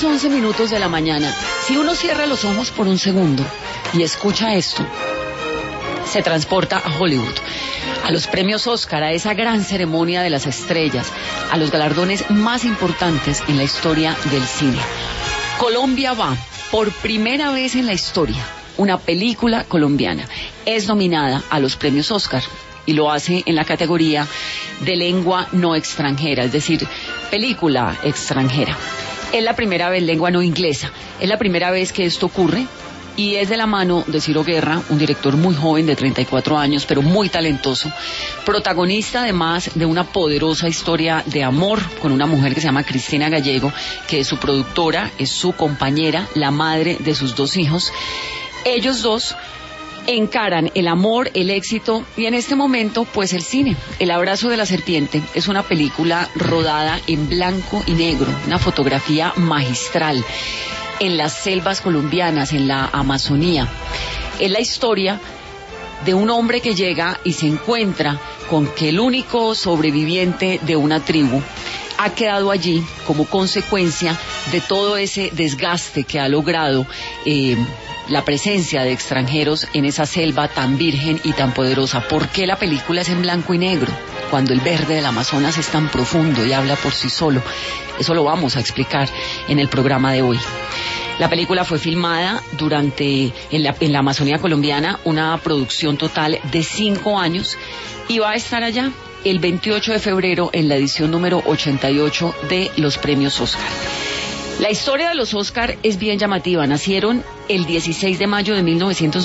10:11 de la mañana. Si uno cierra los ojos por un segundo y escucha esto, se transporta a Hollywood, a los premios Oscar, a esa gran ceremonia de las estrellas, a los galardones más importantes en la historia del cine. Colombia va, por primera vez en la historia, una película colombiana es nominada a los premios Oscar y lo hace en la categoría de lengua no extranjera, es decir, película extranjera. Es la primera vez, lengua no inglesa, es la primera vez que esto ocurre y es de la mano de Ciro Guerra, un director muy joven de 34 años, pero muy talentoso, protagonista además de una poderosa historia de amor con una mujer que se llama Cristina Gallego, que es su productora, es su compañera, la madre de sus 2 hijos. Ellos dos encaran el amor, el éxito y en este momento pues el cine. El abrazo de la serpiente es una película rodada en blanco y negro, una fotografía magistral en las selvas colombianas, en la Amazonía. Es la historia de un hombre que llega y se encuentra con que el único sobreviviente de una tribu ha quedado allí como consecuencia de todo ese desgaste que ha logrado la presencia de extranjeros en esa selva tan virgen y tan poderosa. ¿Por qué la película es en blanco y negro cuando el verde del Amazonas es tan profundo y habla por sí solo? Eso lo vamos a explicar en el programa de hoy. La película fue filmada en la Amazonía colombiana, una producción total de 5 años y va a estar allá el 28 de febrero en la edición número 88 de los premios Oscar. La historia de los Oscar es bien llamativa. Nacieron el 16 de mayo de 1900